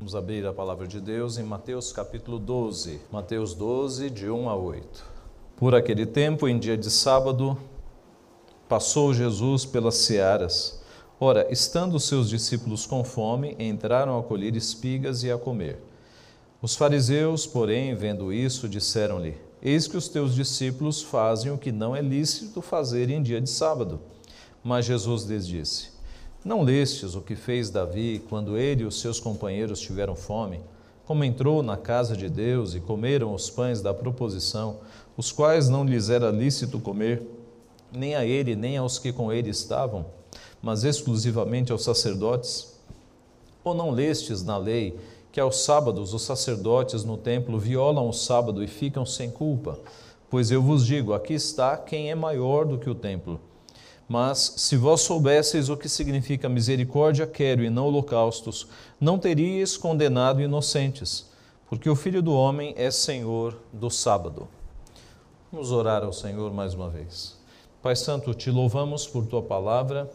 Vamos abrir a palavra de Deus em Mateus capítulo 12. Mateus 12, de 1 a 8. Por aquele tempo, em dia de sábado, passou Jesus pelas searas. Ora, estando os seus discípulos com fome, entraram a colher espigas e a comer. Os fariseus, porém, vendo isso, disseram-lhe: Eis que os teus discípulos fazem o que não é lícito fazer em dia de sábado. Mas Jesus lhes disse: Não lestes o que fez Davi quando ele e os seus companheiros tiveram fome, como entrou na casa de Deus e comeram os pães da proposição, os quais não lhes era lícito comer, nem a ele, nem aos que com ele estavam, mas exclusivamente aos sacerdotes? Ou não lestes na lei que aos sábados os sacerdotes no templo violam o sábado e ficam sem culpa? Pois eu vos digo, aqui está quem é maior do que o templo. Mas, se vós soubesseis o que significa misericórdia quero e não holocaustos, não teríeis condenado inocentes, porque o Filho do Homem é Senhor do sábado. Vamos orar ao Senhor mais uma vez. Pai Santo, te louvamos por tua palavra,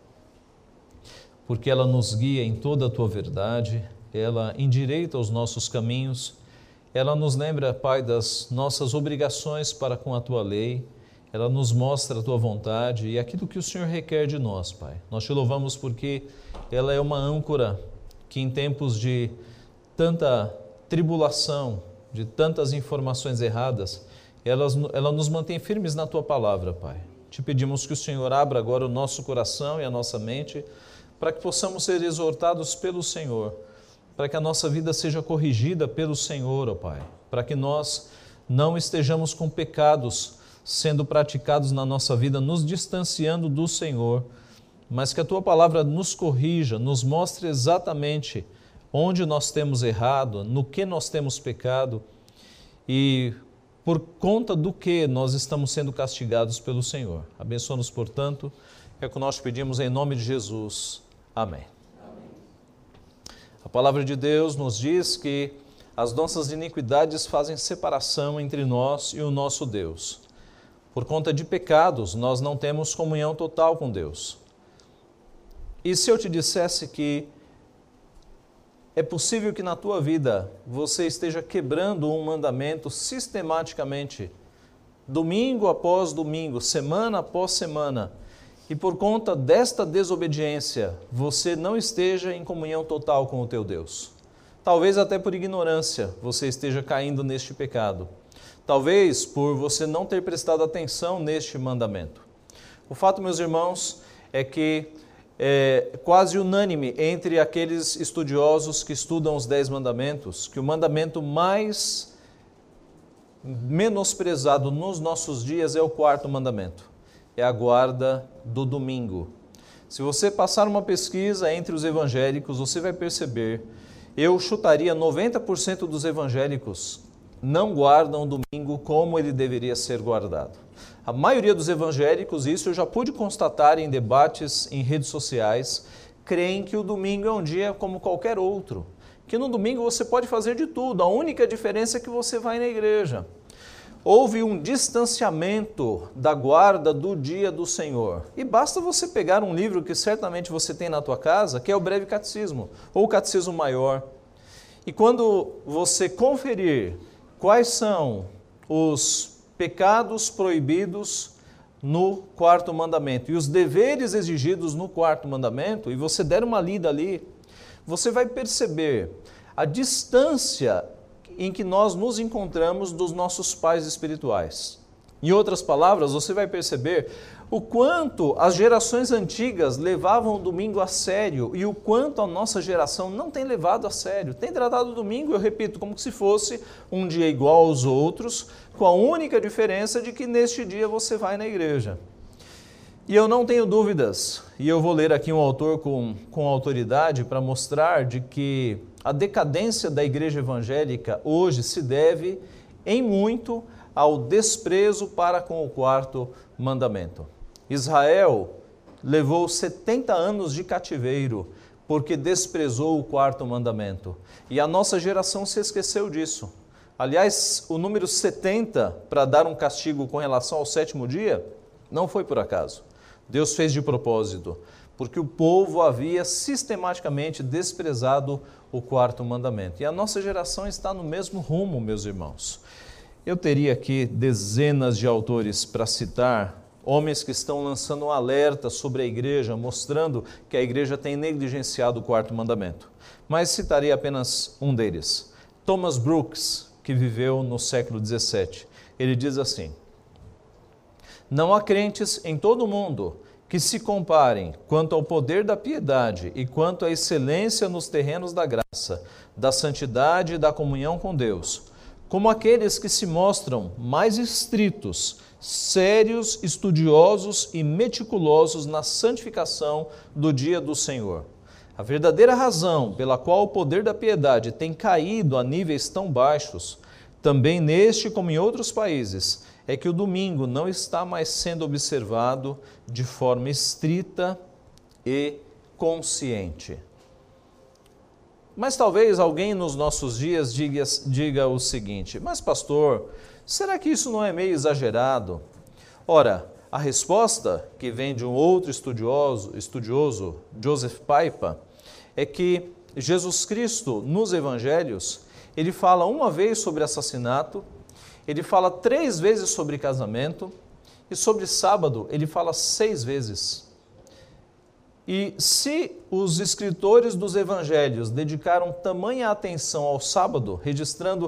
porque ela nos guia em toda a tua verdade, ela endireita os nossos caminhos, ela nos lembra, Pai, das nossas obrigações para com a tua lei, ela nos mostra a tua vontade e aquilo que o Senhor requer de nós, Pai. Nós te louvamos porque ela é uma âncora que em tempos de tanta tribulação, de tantas informações erradas, ela nos mantém firmes na tua palavra, Pai. Te pedimos que o Senhor abra agora o nosso coração e a nossa mente para que possamos ser exortados pelo Senhor, para que a nossa vida seja corrigida pelo Senhor, ó Pai, para que nós não estejamos com pecados sendo praticados na nossa vida, nos distanciando do Senhor, mas que a Tua palavra nos corrija, nos mostre exatamente onde nós temos errado, no que nós temos pecado e por conta do que nós estamos sendo castigados pelo Senhor. Abençoa-nos, portanto, é o que nós pedimos em nome de Jesus. Amém. A palavra de Deus nos diz que as nossas iniquidades fazem separação entre nós e o nosso Deus. Por conta de pecados, nós não temos comunhão total com Deus. E se eu te dissesse que é possível que na tua vida você esteja quebrando um mandamento sistematicamente, domingo após domingo, semana após semana, e por conta desta desobediência, você não esteja em comunhão total com o teu Deus. Talvez até por ignorância você esteja caindo neste pecado. Talvez por você não ter prestado atenção neste mandamento. O fato, meus irmãos, é que é quase unânime entre aqueles estudiosos que estudam os 10 mandamentos, que o mandamento mais menosprezado nos nossos dias é o 4º mandamento, é a guarda do domingo. Se você passar uma pesquisa entre os evangélicos, você vai perceber, eu chutaria 90% dos evangélicos não guardam o domingo como ele deveria ser guardado. A maioria dos evangélicos, isso eu já pude constatar em debates em redes sociais, creem que o domingo é um dia como qualquer outro, que no domingo você pode fazer de tudo, a única diferença é que você vai na igreja. Houve um distanciamento da guarda do dia do Senhor. E basta você pegar um livro que certamente você tem na tua casa, que é o Breve Catecismo, ou o Catecismo Maior. E quando você conferir quais são os pecados proibidos no 4º mandamento e os deveres exigidos no 4º mandamento, e você der uma lida ali, você vai perceber a distância em que nós nos encontramos dos nossos pais espirituais. Em outras palavras, você vai perceber o quanto as gerações antigas levavam o domingo a sério e o quanto a nossa geração não tem levado a sério. Tem tratado o domingo, eu repito, como se fosse um dia igual aos outros, com a única diferença de que neste dia você vai na igreja. E eu não tenho dúvidas, e eu vou ler aqui um autor com autoridade para mostrar de que a decadência da igreja evangélica hoje se deve em muito ao desprezo para com o 4º mandamento. Israel levou 70 anos de cativeiro porque desprezou o 4º mandamento. E a nossa geração se esqueceu disso. Aliás, o número 70 para dar um castigo com relação ao 7º dia não foi por acaso. Deus fez de propósito, porque o povo havia sistematicamente desprezado o quarto mandamento. E a nossa geração está no mesmo rumo, meus irmãos. Eu teria aqui dezenas de autores para citar, homens que estão lançando um alerta sobre a igreja, mostrando que a igreja tem negligenciado o quarto mandamento. Mas citarei apenas um deles, Thomas Brooks, que viveu no século XVII. Ele diz assim: não há crentes em todo o mundo que se comparem quanto ao poder da piedade e quanto à excelência nos terrenos da graça, da santidade e da comunhão com Deus, como aqueles que se mostram mais estritos, sérios, estudiosos e meticulosos na santificação do dia do Senhor. A verdadeira razão pela qual o poder da piedade tem caído a níveis tão baixos, também neste como em outros países, é que o domingo não está mais sendo observado de forma estrita e consciente. Mas talvez alguém nos nossos dias diga o seguinte: mas pastor, será que isso não é meio exagerado? Ora, a resposta, que vem de um outro estudioso, Joseph Paipa, é que Jesus Cristo, nos evangelhos, ele fala uma vez sobre assassinato, ele fala 3 vezes sobre casamento, e sobre sábado ele fala 6 vezes. E se os escritores dos evangelhos dedicaram tamanha atenção ao sábado, registrando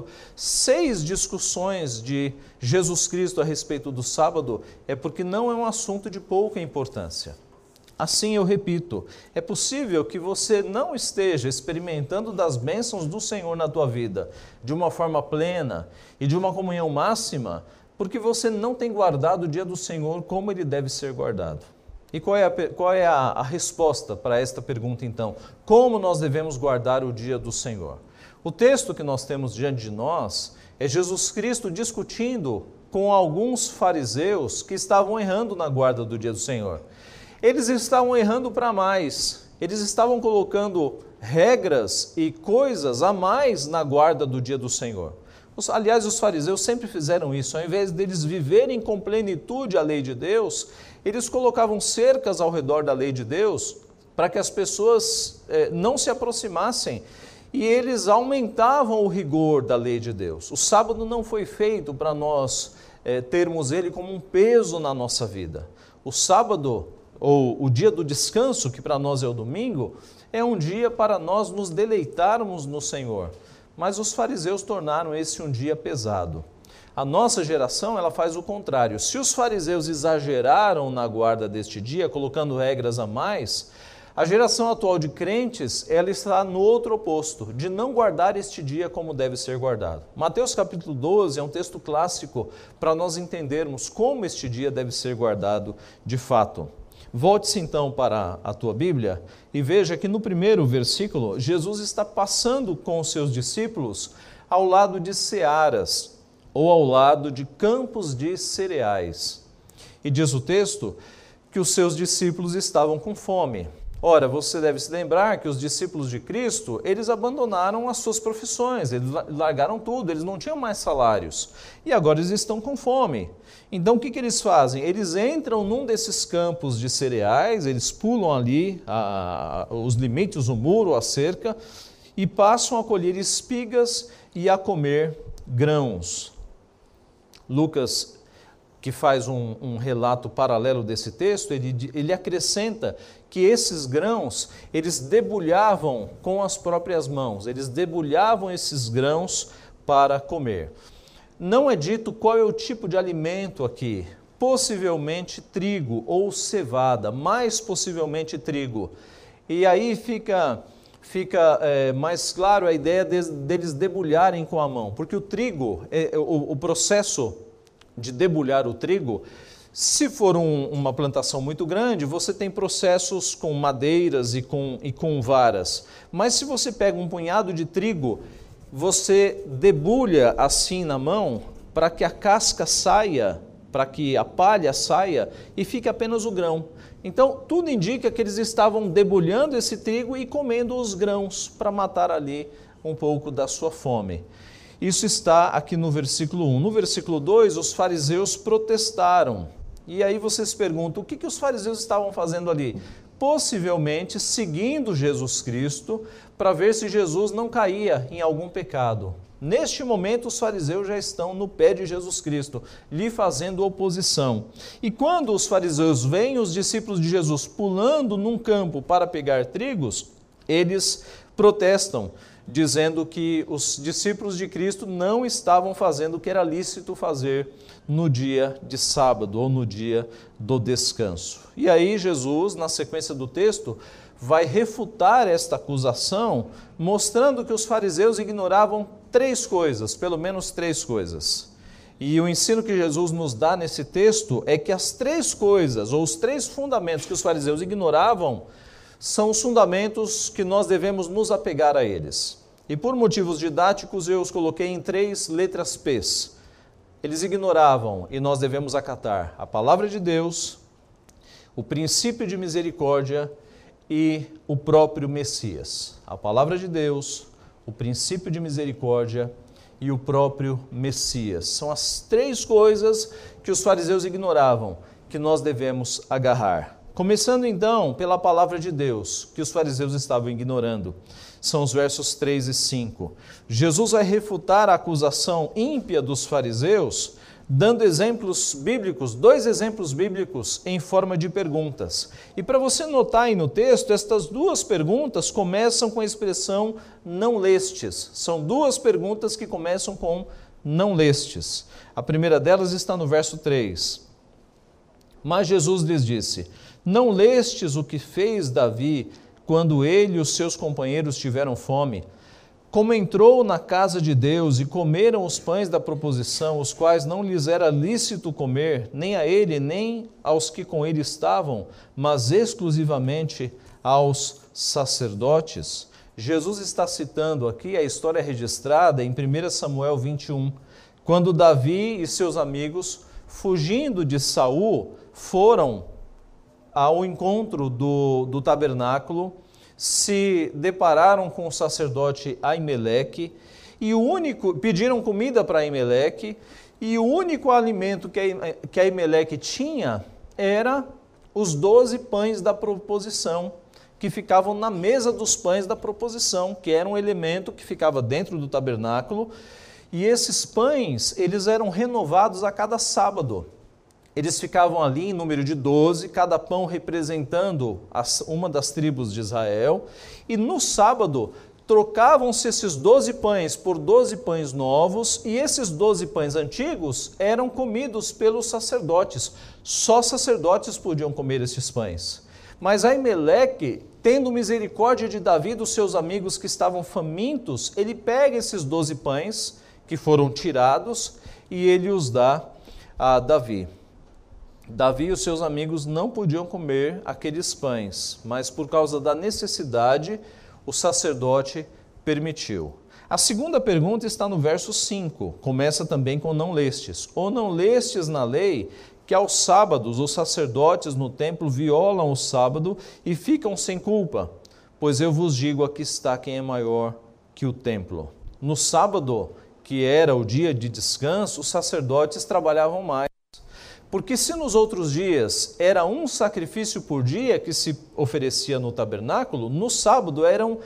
6 discussões de Jesus Cristo a respeito do sábado, é porque não é um assunto de pouca importância. Assim, eu repito, é possível que você não esteja experimentando das bênçãos do Senhor na tua vida de uma forma plena e de uma comunhão máxima, porque você não tem guardado o dia do Senhor como ele deve ser guardado. E qual é a resposta para esta pergunta, então? Como nós devemos guardar o dia do Senhor? O texto que nós temos diante de nós é Jesus Cristo discutindo com alguns fariseus que estavam errando na guarda do dia do Senhor. Eles estavam errando para mais, eles estavam colocando regras e coisas a mais na guarda do dia do Senhor. Aliás, os fariseus sempre fizeram isso, ao invés deles viverem com plenitude a lei de Deus, eles colocavam cercas ao redor da lei de Deus para que as pessoas não se aproximassem, e eles aumentavam o rigor da lei de Deus. O sábado não foi feito para nós termos ele como um peso na nossa vida. O sábado, ou o dia do descanso, que para nós é o domingo, é um dia para nós nos deleitarmos no Senhor. Mas os fariseus tornaram esse um dia pesado. A nossa geração, ela faz o contrário. Se os fariseus exageraram na guarda deste dia, colocando regras a mais, a geração atual de crentes, ela está no outro oposto, de não guardar este dia como deve ser guardado. Mateus capítulo 12 é um texto clássico para nós entendermos como este dia deve ser guardado de fato. Volte-se então para a tua Bíblia e veja que no primeiro versículo, Jesus está passando com os seus discípulos ao lado de searas, ou ao lado de campos de cereais. E diz o texto que os seus discípulos estavam com fome. Ora, você deve se lembrar que os discípulos de Cristo, eles abandonaram as suas profissões, eles largaram tudo, eles não tinham mais salários. E agora eles estão com fome. Então o que eles fazem? Eles entram num desses campos de cereais, eles pulam ali os limites, o muro, a cerca, e passam a colher espigas e a comer grãos. Lucas, que faz um relato paralelo desse texto, ele acrescenta que esses grãos, eles debulhavam com as próprias mãos, eles debulhavam esses grãos para comer. Não é dito qual é o tipo de alimento aqui, possivelmente trigo ou cevada, mais possivelmente trigo. E aí fica mais claro a ideia deles debulharem com a mão, porque o trigo, o processo de debulhar o trigo, se for uma plantação muito grande, você tem processos com madeiras e com varas. Mas se você pega um punhado de trigo, você debulha assim na mão para que a casca saia, para que a palha saia e fique apenas o grão. Então, tudo indica que eles estavam debulhando esse trigo e comendo os grãos para matar ali um pouco da sua fome. Isso está aqui no versículo 1. No versículo 2, os fariseus protestaram. E aí você se pergunta, o que os fariseus estavam fazendo ali? Possivelmente seguindo Jesus Cristo para ver se Jesus não caía em algum pecado. Neste momento, os fariseus já estão no pé de Jesus Cristo, lhe fazendo oposição. E quando os fariseus veem os discípulos de Jesus pulando num campo para pegar trigos, eles protestam, dizendo que os discípulos de Cristo não estavam fazendo o que era lícito fazer no dia de sábado ou no dia do descanso. E aí Jesus, na sequência do texto, vai refutar esta acusação, mostrando que os fariseus ignoravam três coisas, pelo menos três coisas. E o ensino que Jesus nos dá nesse texto é que as três coisas, ou os três fundamentos que os fariseus ignoravam, são os fundamentos que nós devemos nos apegar a eles. E por motivos didáticos eu os coloquei em três letras P's. Eles ignoravam, e nós devemos acatar, a palavra de Deus, o princípio de misericórdia e o próprio Messias. A palavra de Deus, o princípio de misericórdia e o próprio Messias. São as três coisas que os fariseus ignoravam, que nós devemos agarrar. Começando então pela palavra de Deus, que os fariseus estavam ignorando. São os versos 3 e 5. Jesus vai refutar a acusação ímpia dos fariseus, dando exemplos bíblicos, dois exemplos bíblicos em forma de perguntas. E para você notar aí no texto, estas duas perguntas começam com a expressão não lestes. São duas perguntas que começam com não lestes. A primeira delas está no verso 3. Mas Jesus lhes disse: não lestes o que fez Davi quando ele e os seus companheiros tiveram fome? Como entrou na casa de Deus e comeram os pães da proposição, os quais não lhes era lícito comer, nem a ele, nem aos que com ele estavam, mas exclusivamente aos sacerdotes? Jesus está citando aqui a história registrada em 1 Samuel 21, quando Davi e seus amigos, fugindo de Saul, foram ao encontro do tabernáculo, se depararam com o sacerdote Aimeleque e pediram comida para Aimeleque, e o único alimento que Aimeleque tinha era os 12 pães da proposição, que ficavam na mesa dos pães da proposição, que era um elemento que ficava dentro do tabernáculo, e esses pães, eles eram renovados a cada sábado. Eles ficavam ali em número de 12, cada pão representando uma das tribos de Israel. E no sábado, trocavam-se esses 12 pães por 12 pães novos, e esses 12 pães antigos eram comidos pelos sacerdotes. Só sacerdotes podiam comer esses pães. Mas Aimeleque, tendo misericórdia de Davi e dos seus amigos que estavam famintos, ele pega esses 12 pães que foram tirados e ele os dá a Davi. Davi e os seus amigos não podiam comer aqueles pães, mas por causa da necessidade, o sacerdote permitiu. A segunda pergunta está no verso 5, começa também com não lestes. Ou não lestes na lei que aos sábados os sacerdotes no templo violam o sábado e ficam sem culpa? Pois eu vos digo, aqui está quem é maior que o templo. No sábado, que era o dia de descanso, os sacerdotes trabalhavam mais. Porque se nos outros dias era um sacrifício por dia que se oferecia no tabernáculo, no sábado eram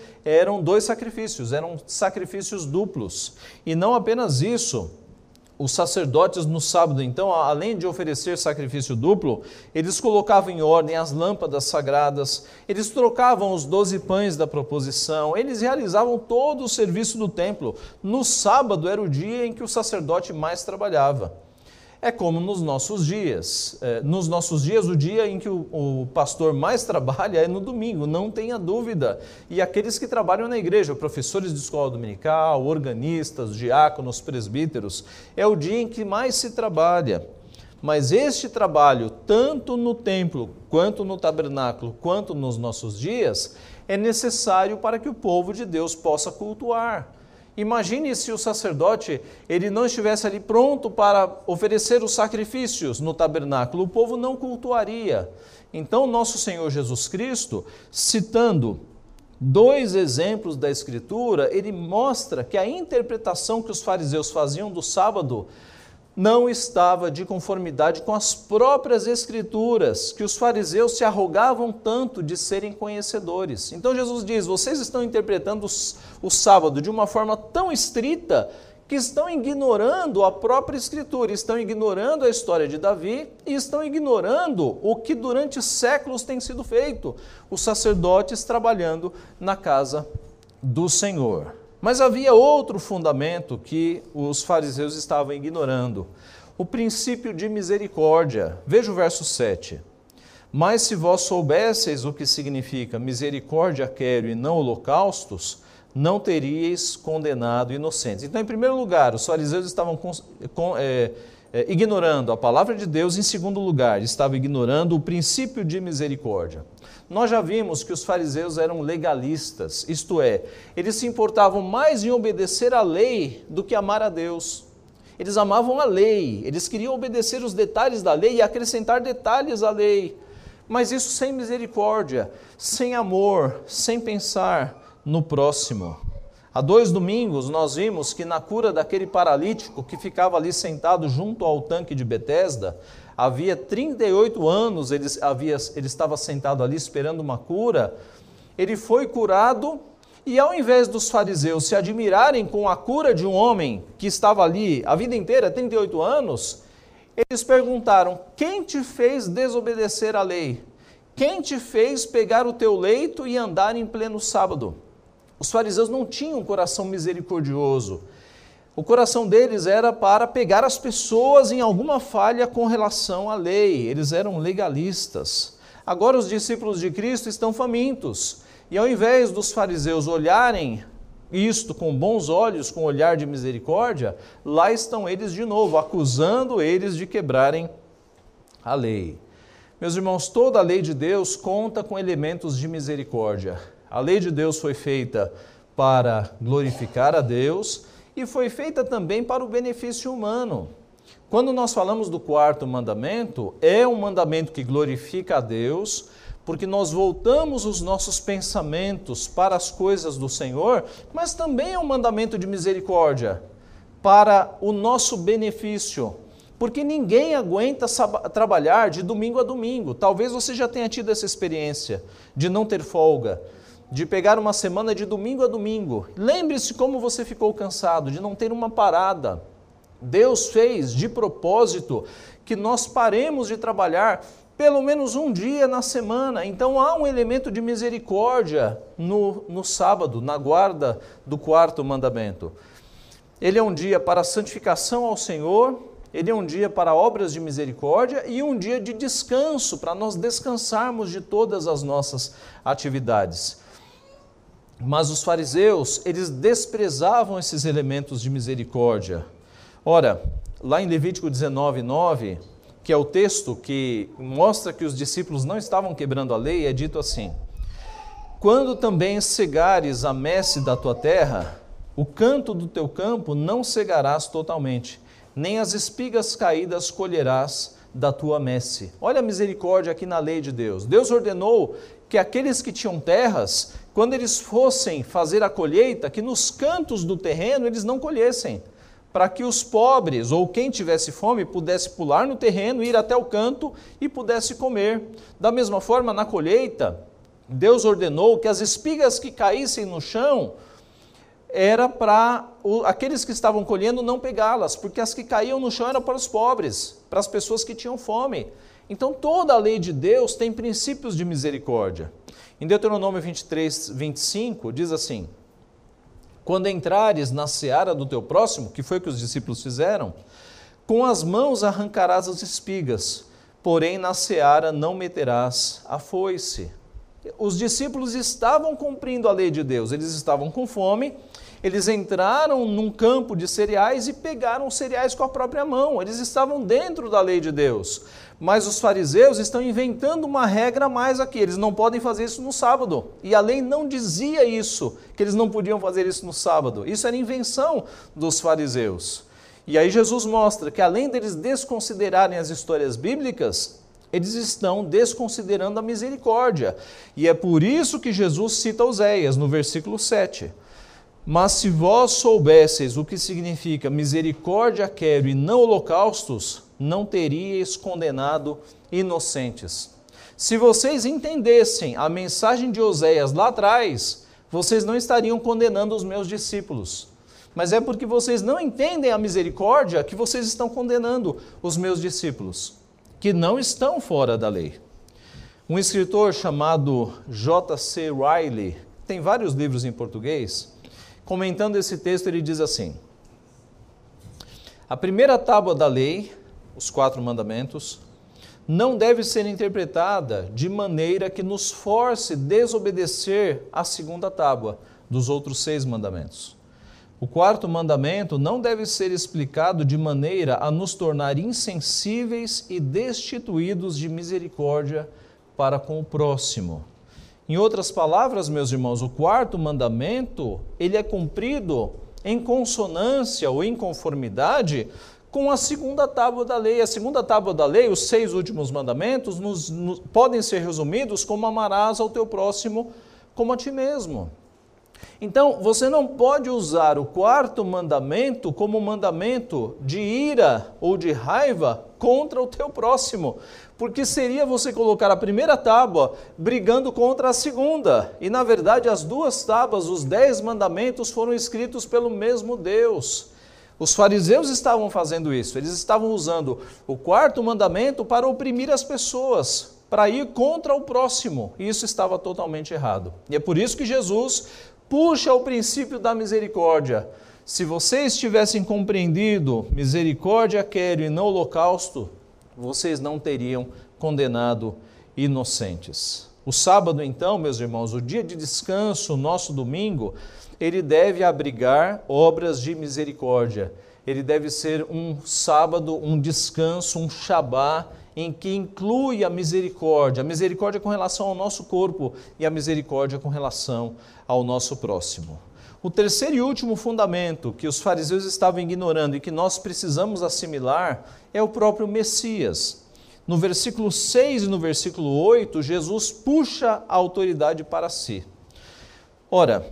2 sacrifícios, eram sacrifícios duplos. E não apenas isso, os sacerdotes no sábado, então, além de oferecer sacrifício duplo, eles colocavam em ordem as lâmpadas sagradas, eles trocavam os 12 pães da proposição, eles realizavam todo o serviço do templo. No sábado era o dia em que o sacerdote mais trabalhava. É como nos nossos dias. Nos nossos dias, o dia em que o pastor mais trabalha é no domingo, não tenha dúvida. E aqueles que trabalham na igreja, professores de escola dominical, organistas, diáconos, presbíteros, é o dia em que mais se trabalha. Mas este trabalho, tanto no templo, quanto no tabernáculo, quanto nos nossos dias, é necessário para que o povo de Deus possa cultuar. Imagine se o sacerdote ele não estivesse ali pronto para oferecer os sacrifícios no tabernáculo, o povo não cultuaria. Então, nosso Senhor Jesus Cristo, citando 2 exemplos da Escritura, ele mostra que a interpretação que os fariseus faziam do sábado não estava de conformidade com as próprias Escrituras, que os fariseus se arrogavam tanto de serem conhecedores. Então Jesus diz, vocês estão interpretando o sábado de uma forma tão estrita que estão ignorando a própria Escritura, estão ignorando a história de Davi e estão ignorando o que durante séculos tem sido feito, os sacerdotes trabalhando na casa do Senhor. Mas havia outro fundamento que os fariseus estavam ignorando, o princípio de misericórdia. Veja o verso 7. Mas se vós soubesseis o que significa misericórdia quero e não holocaustos, não teríeis condenado inocentes. Então, em primeiro lugar, os fariseus estavam ignorando a palavra de Deus. Em segundo lugar, estavam ignorando o princípio de misericórdia. Nós já vimos que os fariseus eram legalistas, isto é, eles se importavam mais em obedecer à lei do que amar a Deus. Eles amavam a lei, eles queriam obedecer os detalhes da lei e acrescentar detalhes à lei, mas isso sem misericórdia, sem amor, sem pensar no próximo. Há 2 domingos nós vimos que na cura daquele paralítico que ficava ali sentado junto ao tanque de Betesda, havia 38 anos, ele estava sentado ali esperando uma cura, ele foi curado e ao invés dos fariseus se admirarem com a cura de um homem que estava ali a vida inteira, 38 anos, eles perguntaram, quem te fez desobedecer à lei? Quem te fez pegar o teu leito e andar em pleno sábado? Os fariseus não tinham um coração misericordioso. O coração deles era para pegar as pessoas em alguma falha com relação à lei. Eles eram legalistas. Agora os discípulos de Cristo estão famintos. E ao invés dos fariseus olharem isto com bons olhos, com olhar de misericórdia, lá estão eles de novo, acusando eles de quebrarem a lei. Meus irmãos, toda a lei de Deus conta com elementos de misericórdia. A lei de Deus foi feita para glorificar a Deus e foi feita também para o benefício humano. Quando nós falamos do 4º mandamento, é um mandamento que glorifica a Deus, porque nós voltamos os nossos pensamentos para as coisas do Senhor, mas também é um mandamento de misericórdia, para o nosso benefício, porque ninguém aguenta trabalhar de domingo a domingo. Talvez você já tenha tido essa experiência de não ter folga, de pegar uma semana de domingo a domingo. Lembre-se como você ficou cansado, de não ter uma parada. Deus fez de propósito que nós paremos de trabalhar pelo menos um dia na semana. Então há um elemento de misericórdia no sábado, na guarda do 4º mandamento. Ele é um dia para a santificação ao Senhor, ele é um dia para obras de misericórdia e um dia de descanso, para nós descansarmos de todas as nossas atividades. Mas os fariseus, eles desprezavam esses elementos de misericórdia. Ora, lá em Levítico 19:9, que é o texto que mostra que os discípulos não estavam quebrando a lei, é dito assim: quando também cegares a messe da tua terra, o canto do teu campo não cegarás totalmente, nem as espigas caídas colherás da tua messe. Olha a misericórdia aqui na lei de Deus. Deus ordenou que aqueles que tinham terras, quando eles fossem fazer a colheita, que nos cantos do terreno eles não colhessem, para que os pobres ou quem tivesse fome pudesse pular no terreno, ir até o canto e pudesse comer. Da mesma forma, na colheita, Deus ordenou que as espigas que caíssem no chão era para aqueles que estavam colhendo não pegá-las, porque as que caíam no chão eram para os pobres, para as pessoas que tinham fome. Então toda a lei de Deus tem princípios de misericórdia. Em Deuteronômio 23:25 diz assim: quando entrares na seara do teu próximo, que foi o que os discípulos fizeram, com as mãos arrancarás as espigas, porém na seara não meterás a foice. Os discípulos estavam cumprindo a lei de Deus, eles estavam com fome, eles entraram num campo de cereais e pegaram os cereais com a própria mão, eles estavam dentro da lei de Deus. Mas os fariseus estão inventando uma regra a mais aqui, eles não podem fazer isso no sábado. E a lei não dizia isso, que eles não podiam fazer isso no sábado. Isso era invenção dos fariseus. E aí Jesus mostra que além deles desconsiderarem as histórias bíblicas, eles estão desconsiderando a misericórdia. E é por isso que Jesus cita Oséias no versículo 7. Mas se vós soubesseis o que significa misericórdia quero e não holocaustos, não teríeis condenado inocentes. Se vocês entendessem a mensagem de Oséias lá atrás, vocês não estariam condenando os meus discípulos. Mas é porque vocês não entendem a misericórdia que vocês estão condenando os meus discípulos, que não estão fora da lei. Um escritor chamado J.C. Riley, tem vários livros em português, comentando esse texto, ele diz assim: a primeira tábua da lei, os 4 mandamentos, não deve ser interpretada de maneira que nos force desobedecer a segunda tábua dos outros 6 mandamentos. O 4º mandamento não deve ser explicado de maneira a nos tornar insensíveis e destituídos de misericórdia para com o próximo. Em outras palavras, meus irmãos, o 4º mandamento, ele é cumprido em consonância ou em conformidade com a segunda tábua da lei. A segunda tábua da lei, os 6 últimos mandamentos, podem ser resumidos como amarás ao teu próximo como a ti mesmo. Então, você não pode usar o 4º mandamento como um mandamento de ira ou de raiva contra o teu próximo, porque seria você colocar a primeira tábua brigando contra a segunda. E, na verdade, as 2 tábuas, os 10 mandamentos, foram escritos pelo mesmo Deus. Os fariseus estavam fazendo isso, eles estavam usando o 4º mandamento para oprimir as pessoas, para ir contra o próximo, e isso estava totalmente errado. E é por isso que Jesus puxa o princípio da misericórdia. Se vocês tivessem compreendido misericórdia quero e não holocausto, vocês não teriam condenado inocentes. O sábado, então, meus irmãos, o dia de descanso, o nosso domingo, ele deve abrigar obras de misericórdia. Ele deve ser um sábado, um descanso, um Shabá, em que inclui a misericórdia com relação ao nosso corpo e a misericórdia com relação ao nosso próximo. O terceiro e último fundamento que os fariseus estavam ignorando e que nós precisamos assimilar é o próprio Messias. No versículo 6 e no versículo 8, Jesus puxa a autoridade para si. Ora,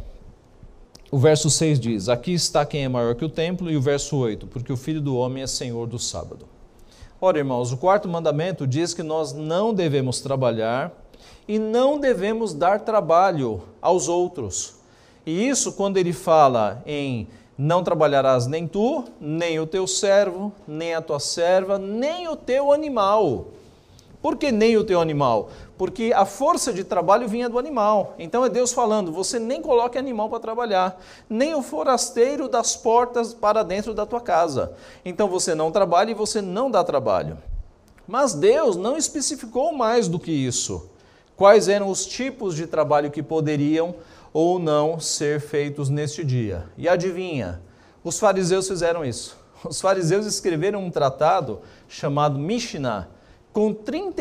o verso 6 diz: aqui está quem é maior que o templo, e o verso 8, porque o Filho do Homem é Senhor do sábado. Ora, irmãos, o 4º mandamento diz que nós não devemos trabalhar e não devemos dar trabalho aos outros. E isso quando ele fala em não trabalharás nem tu, nem o teu servo, nem a tua serva, nem o teu animal. Por que nem o teu animal? Porque a força de trabalho vinha do animal. Então é Deus falando, você nem coloque animal para trabalhar, nem o forasteiro das portas para dentro da tua casa. Então você não trabalha e você não dá trabalho. Mas Deus não especificou mais do que isso. Quais eram os tipos de trabalho que poderiam ou não ser feitos neste dia? E adivinha, os fariseus fizeram isso. Os fariseus escreveram um tratado chamado Mishnah, com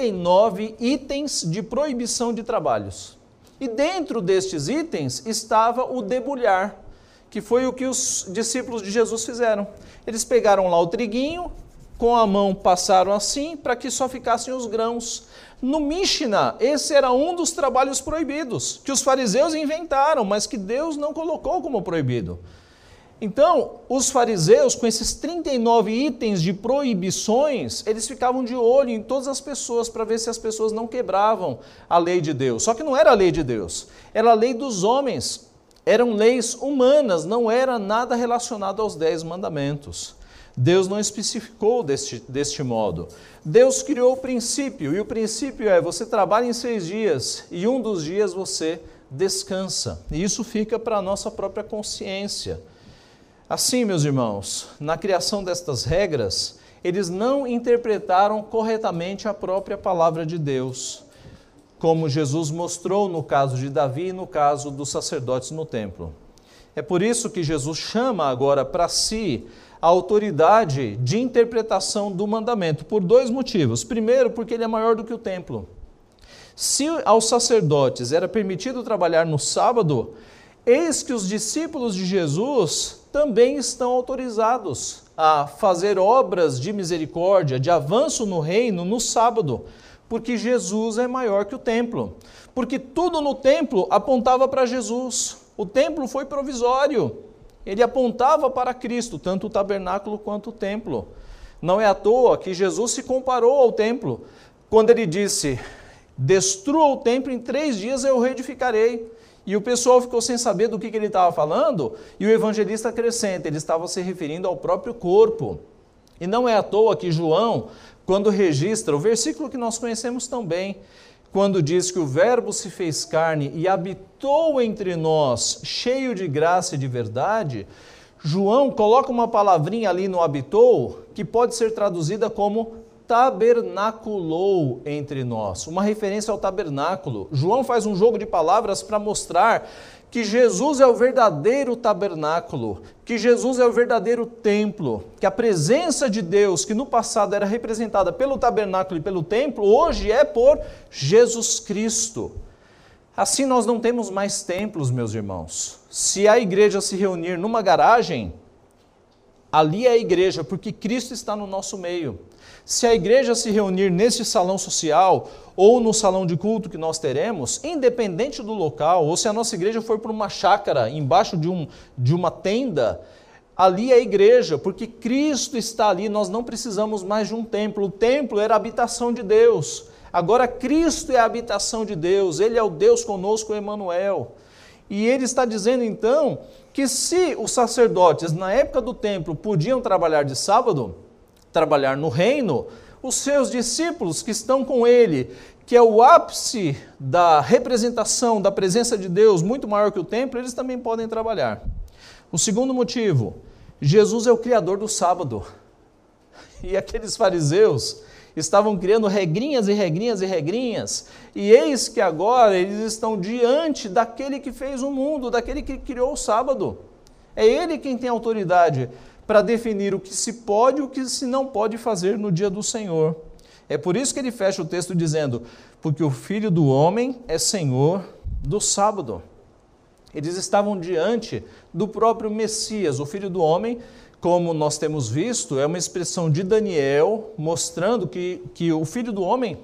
39 itens de proibição de trabalhos. E dentro destes itens estava o debulhar, que foi o que os discípulos de Jesus fizeram. Eles pegaram lá o triguinho, com a mão passaram assim, para que só ficassem os grãos. No Mishnah, esse era um dos trabalhos proibidos, que os fariseus inventaram, mas que Deus não colocou como proibido. Então, os fariseus, com esses 39 itens de proibições, eles ficavam de olho em todas as pessoas para ver se as pessoas não quebravam a lei de Deus. Só que não era a lei de Deus, era a lei dos homens. Eram leis humanas, não era nada relacionado aos 10 mandamentos. Deus não especificou deste modo. Deus criou o princípio, e o princípio é: você trabalha em 6 dias, e um dos dias você descansa. E isso fica para a nossa própria consciência. Assim, meus irmãos, na criação destas regras, eles não interpretaram corretamente a própria palavra de Deus, como Jesus mostrou no caso de Davi e no caso dos sacerdotes no templo. É por isso que Jesus chama agora para si a autoridade de interpretação do mandamento, por 2 motivos. Primeiro, porque ele é maior do que o templo. Se aos sacerdotes era permitido trabalhar no sábado, eis que os discípulos de Jesus também estão autorizados a fazer obras de misericórdia, de avanço no reino, no sábado, porque Jesus é maior que o templo. Porque tudo no templo apontava para Jesus. O templo foi provisório. Ele apontava para Cristo, tanto o tabernáculo quanto o templo. Não é à toa que Jesus se comparou ao templo, quando ele disse: destrua o templo, em 3 dias eu o reedificarei. E o pessoal ficou sem saber do que ele estava falando, e o evangelista acrescenta, ele estava se referindo ao próprio corpo. E não é à toa que João, quando registra o versículo que nós conhecemos tão bem, quando diz que o Verbo se fez carne e habitou entre nós, cheio de graça e de verdade, João coloca uma palavrinha ali no habitou, que pode ser traduzida como tabernaculou entre nós, uma referência ao tabernáculo. João faz um jogo de palavras para mostrar que Jesus é o verdadeiro tabernáculo, que Jesus é o verdadeiro templo, que a presença de Deus, que no passado era representada pelo tabernáculo e pelo templo, hoje é por Jesus Cristo. Assim nós não temos mais templos, meus irmãos. Se a igreja se reunir numa garagem, ali é a igreja, porque Cristo está no nosso meio. Se a igreja se reunir nesse salão social ou no salão de culto que nós teremos, independente do local, ou se a nossa igreja for para uma chácara, embaixo de uma tenda, ali é a igreja, porque Cristo está ali, nós não precisamos mais de um templo. O templo era a habitação de Deus. Agora Cristo é a habitação de Deus, Ele é o Deus conosco, Emanuel. E ele está dizendo então que se os sacerdotes na época do templo podiam trabalhar de sábado, trabalhar no reino, os seus discípulos que estão com ele, que é o ápice da representação da presença de Deus, muito maior que o templo, eles também podem trabalhar. O segundo motivo, Jesus é o criador do sábado. E aqueles fariseus estavam criando regrinhas e regrinhas e regrinhas, e eis que agora eles estão diante daquele que fez o mundo, daquele que criou o sábado. É ele quem tem autoridade para definir o que se pode e o que se não pode fazer no dia do Senhor. É por isso que ele fecha o texto dizendo, porque o Filho do Homem é Senhor do sábado. Eles estavam diante do próprio Messias, o Filho do Homem, como nós temos visto, é uma expressão de Daniel, mostrando que o Filho do Homem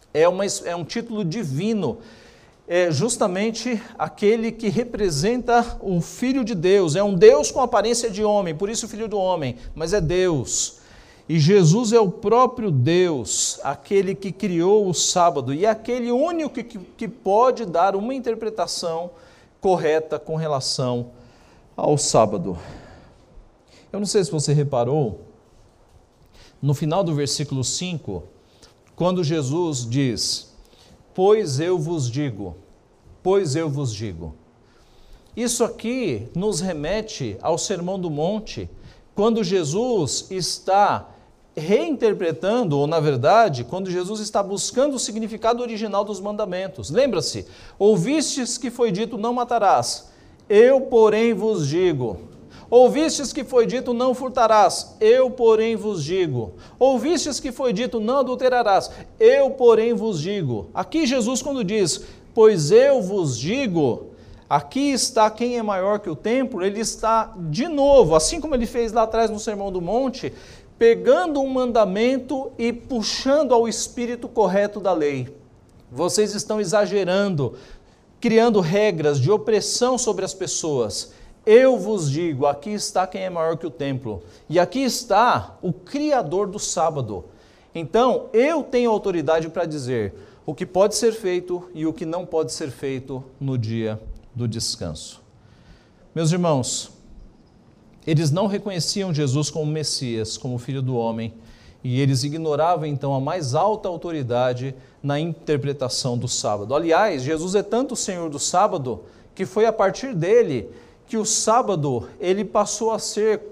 é um título divino, é justamente aquele que representa o Filho de Deus, é um Deus com aparência de homem, por isso o Filho do Homem, mas é Deus. E Jesus é o próprio Deus, aquele que criou o sábado, e é aquele único que pode dar uma interpretação correta com relação ao sábado. Eu não sei se você reparou, no final do versículo 5, quando Jesus diz, pois eu vos digo. Isso aqui nos remete ao Sermão do Monte, quando Jesus está reinterpretando, ou na verdade, quando Jesus está buscando o significado original dos mandamentos. Lembra-se, ouvistes que foi dito, não matarás, eu porém vos digo. Ouvistes que foi dito, não furtarás, eu porém vos digo. Ouvistes que foi dito, não adulterarás, eu porém vos digo. Aqui Jesus quando diz, pois eu vos digo, aqui está quem é maior que o templo, ele está de novo, assim como ele fez lá atrás no Sermão do Monte, pegando um mandamento e puxando ao espírito correto da lei. Vocês estão exagerando, criando regras de opressão sobre as pessoas. Eu vos digo, aqui está quem é maior que o templo, e aqui está o Criador do sábado. Então, eu tenho autoridade para dizer o que pode ser feito e o que não pode ser feito no dia do descanso. Meus irmãos, eles não reconheciam Jesus como Messias, como Filho do Homem, e eles ignoravam então a mais alta autoridade na interpretação do sábado. Aliás, Jesus é tanto o Senhor do sábado, que foi a partir dele que o sábado ele passou a ser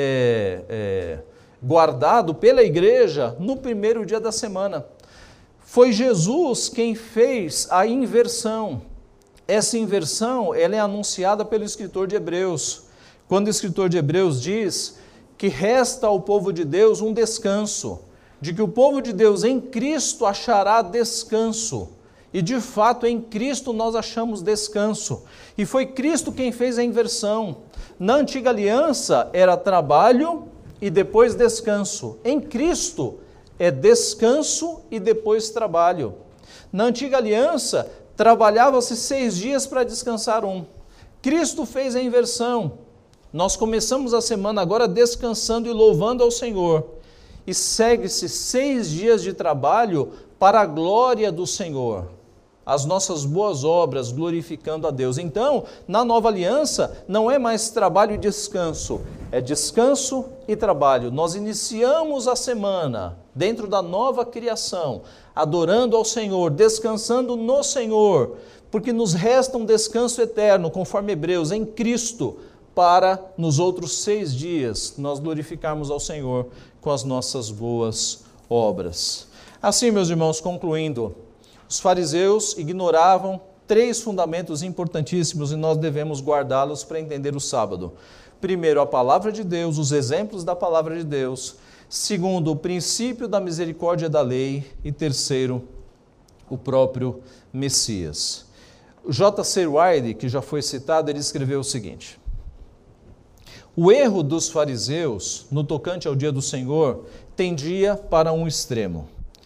guardado pela igreja no primeiro dia da semana. Foi Jesus quem fez a inversão. Essa inversão ela é anunciada pelo escritor de Hebreus, quando o escritor de Hebreus diz que resta ao povo de Deus um descanso, de que o povo de Deus em Cristo achará descanso. E de fato em Cristo nós achamos descanso. E foi Cristo quem fez a inversão. Na antiga aliança era trabalho e depois descanso. Em Cristo é descanso e depois trabalho. Na antiga aliança trabalhava-se 6 dias para descansar um. Cristo fez a inversão. Nós começamos a semana agora descansando e louvando ao Senhor. E segue-se 6 dias de trabalho para a glória do Senhor. As nossas boas obras glorificando a Deus. Então, na nova aliança, não é mais trabalho e descanso, é descanso e trabalho. Nós iniciamos a semana dentro da nova criação, adorando ao Senhor, descansando no Senhor, porque nos resta um descanso eterno, conforme Hebreus, em Cristo, para nos outros 6 dias nós glorificarmos ao Senhor com as nossas boas obras. Assim, meus irmãos, concluindo, os fariseus ignoravam 3 fundamentos importantíssimos e nós devemos guardá-los para entender o sábado. Primeiro, a palavra de Deus, os exemplos da palavra de Deus. Segundo, o princípio da misericórdia da lei. E terceiro, o próprio Messias. O J.C. Ryle, que já foi citado, ele escreveu o seguinte: o erro dos fariseus no tocante ao dia do Senhor tendia para um extremo.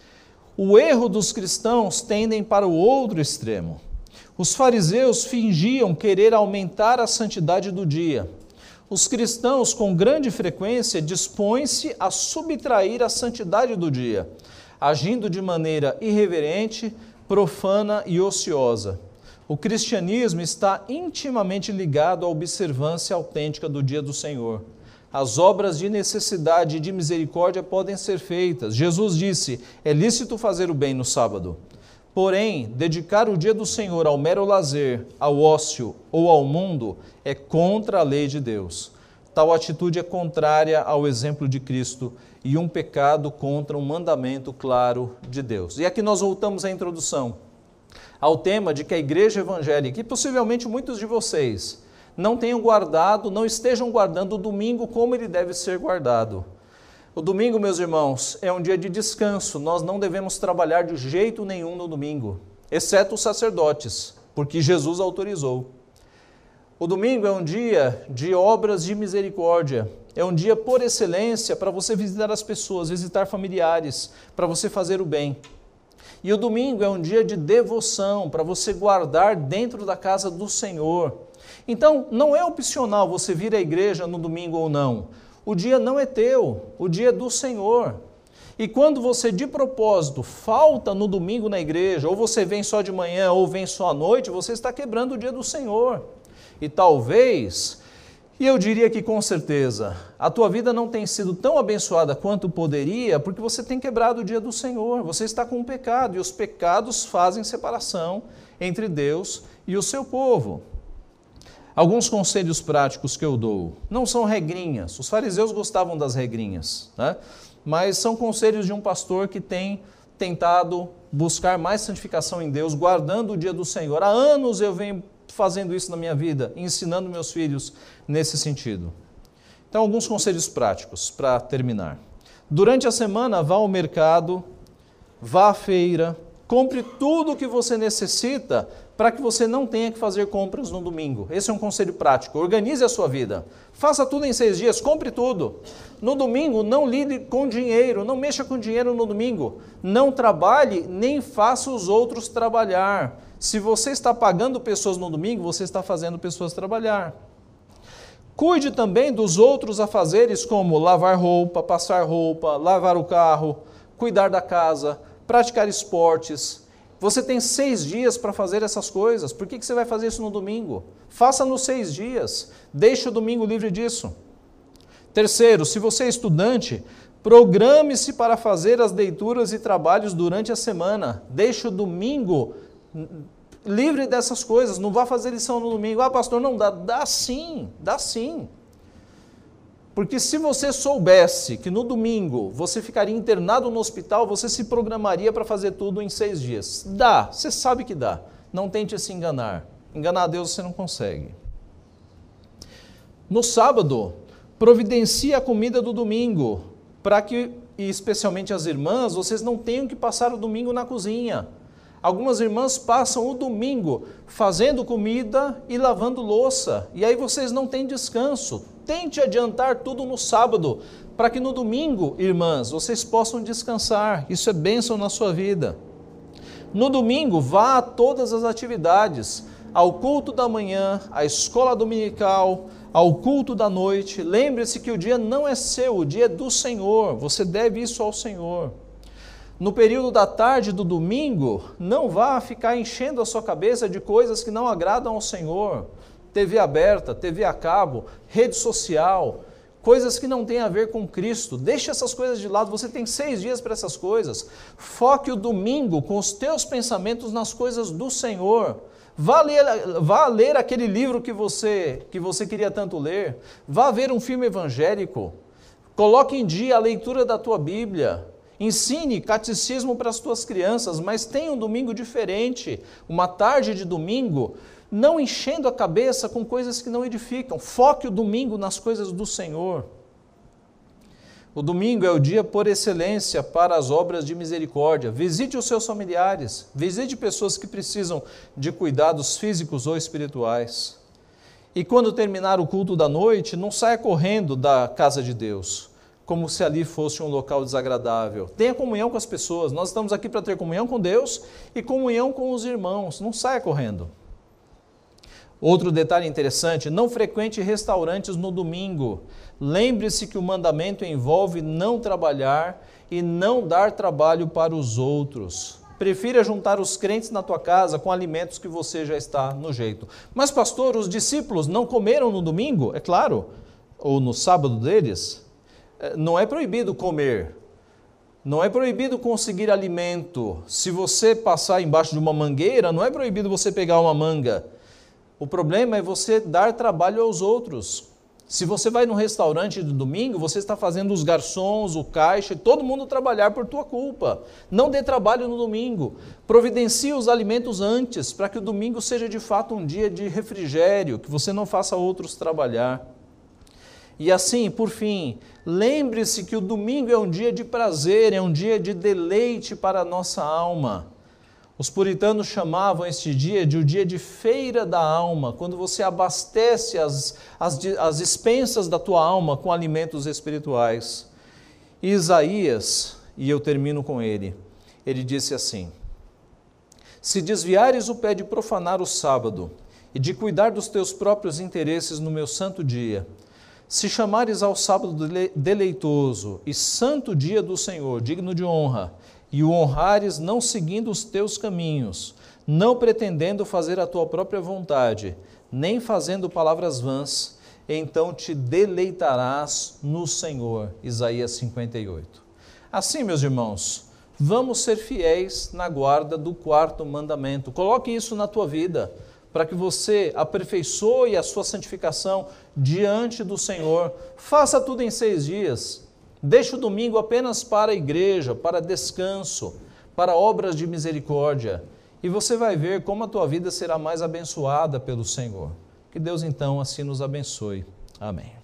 O erro dos cristãos tendem para o outro extremo. Os fariseus fingiam querer aumentar a santidade do dia. Os cristãos, com grande frequência, dispõem-se a subtrair a santidade do dia, agindo de maneira irreverente, profana e ociosa. O cristianismo está intimamente ligado à observância autêntica do dia do Senhor. As obras de necessidade e de misericórdia podem ser feitas. Jesus disse, é lícito fazer o bem no sábado. Porém, dedicar o dia do Senhor ao mero lazer, ao ócio ou ao mundo é contra a lei de Deus. Tal atitude é contrária ao exemplo de Cristo e um pecado contra um mandamento claro de Deus. E aqui nós voltamos à introdução, ao tema de que a igreja evangélica, e possivelmente muitos de vocês, não tenham guardado, não estejam guardando o domingo como ele deve ser guardado. O domingo, meus irmãos, é um dia de descanso. Nós não devemos trabalhar de jeito nenhum no domingo, exceto os sacerdotes, porque Jesus autorizou. O domingo é um dia de obras de misericórdia. É um dia por excelência para você visitar as pessoas, visitar familiares, para você fazer o bem. E o domingo é um dia de devoção, para você guardar dentro da casa do Senhor. Então, não é opcional você vir à igreja no domingo ou não. O dia não é teu, o dia é do Senhor. E quando você, de propósito, falta no domingo na igreja, ou você vem só de manhã, ou vem só à noite, você está quebrando o dia do Senhor. E talvez, e eu diria que com certeza, a tua vida não tem sido tão abençoada quanto poderia, porque você tem quebrado o dia do Senhor. Você está com um pecado, e os pecados fazem separação entre Deus e o seu povo. Alguns conselhos práticos que eu dou, não são regrinhas, os fariseus gostavam das regrinhas, né? Mas são conselhos de um pastor que tem tentado buscar mais santificação em Deus, guardando o dia do Senhor. Há anos eu venho fazendo isso na minha vida, ensinando meus filhos nesse sentido. Então, alguns conselhos práticos para terminar. Durante a semana, vá ao mercado, vá à feira, compre tudo o que você necessita para que você não tenha que fazer compras no domingo. Esse é um conselho prático. Organize a sua vida. Faça tudo em 6 dias, compre tudo. No domingo, não lide com dinheiro, não mexa com dinheiro no domingo. Não trabalhe, nem faça os outros trabalhar. Se você está pagando pessoas no domingo, você está fazendo pessoas trabalhar. Cuide também dos outros afazeres, como lavar roupa, passar roupa, lavar o carro, cuidar da casa, praticar esportes. Você tem 6 dias para fazer essas coisas. Por que você vai fazer isso no domingo? Faça nos 6 dias. Deixe o domingo livre disso. Terceiro, se você é estudante, programe-se para fazer as leituras e trabalhos durante a semana. Deixe o domingo livre dessas coisas. Não vá fazer lição no domingo. Ah, pastor, não dá. Dá sim, dá sim. Porque se você soubesse que no domingo você ficaria internado no hospital, você se programaria para fazer tudo em 6 dias. Dá, você sabe que dá. Não tente se enganar. Enganar a Deus você não consegue. No sábado, providencie a comida do domingo, para que, e especialmente as irmãs, vocês não tenham que passar o domingo na cozinha. Algumas irmãs passam o domingo fazendo comida e lavando louça, e aí vocês não têm descanso. Tente adiantar tudo no sábado, para que no domingo, irmãs, vocês possam descansar. Isso é bênção na sua vida. No domingo, vá a todas as atividades. ao culto da manhã, à escola dominical, ao culto da noite. Lembre-se que o dia não é seu, o dia é do Senhor, você deve isso ao Senhor. No período da tarde do domingo, não vá ficar enchendo a sua cabeça de coisas que não agradam ao Senhor. TV aberta, TV a cabo, rede social, coisas que não têm a ver com Cristo. Deixe essas coisas de lado, você tem 6 dias para essas coisas. Foque o domingo com os teus pensamentos nas coisas do Senhor. Vá ler aquele livro que você queria tanto ler. Vá ver um filme evangélico. Coloque em dia a leitura da tua Bíblia. Ensine catecismo para as tuas crianças, mas tenha um domingo diferente, uma tarde de domingo, não enchendo a cabeça com coisas que não edificam. Foque o domingo nas coisas do Senhor. O domingo é o dia por excelência para as obras de misericórdia. Visite os seus familiares, visite pessoas que precisam de cuidados físicos ou espirituais. E quando terminar o culto da noite, não saia correndo da casa de Deus, como se ali fosse um local desagradável. Tenha comunhão com as pessoas. Nós estamos aqui para ter comunhão com Deus e comunhão com os irmãos. Não saia correndo. Outro detalhe interessante, não frequente restaurantes no domingo. Lembre-se que o mandamento envolve não trabalhar e não dar trabalho para os outros. Prefira juntar os crentes na tua casa com alimentos que você já está no jeito. Mas pastor, os discípulos não comeram no domingo? É claro, ou no sábado deles. Não é proibido comer, não é proibido conseguir alimento. Se você passar embaixo de uma mangueira, não é proibido você pegar uma manga. O problema é você dar trabalho aos outros. Se você vai no restaurante do domingo, você está fazendo os garçons, o caixa, todo mundo trabalhar por tua culpa. Não dê trabalho no domingo. Providencie os alimentos antes, para que o domingo seja de fato um dia de refrigério, que você não faça outros trabalhar. E assim, por fim, lembre-se que o domingo é um dia de prazer, é um dia de deleite para a nossa alma. Os puritanos chamavam este dia de o dia de feira da alma, quando você abastece as expensas da tua alma com alimentos espirituais. E Isaías, e eu termino com ele disse assim: se desviares o pé de profanar o sábado e de cuidar dos teus próprios interesses no meu santo dia, se chamares ao sábado deleitoso e santo dia do Senhor, digno de honra, e o honrares não seguindo os teus caminhos, não pretendendo fazer a tua própria vontade, nem fazendo palavras vãs, então te deleitarás no Senhor. Isaías 58. Assim, meus irmãos, vamos ser fiéis na guarda do 4º mandamento. Coloque isso na tua vida, para que você aperfeiçoe a sua santificação diante do Senhor. Faça tudo em 6 dias. Deixe o domingo apenas para a igreja, para descanso, para obras de misericórdia. E você vai ver como a tua vida será mais abençoada pelo Senhor. Que Deus então assim nos abençoe. Amém.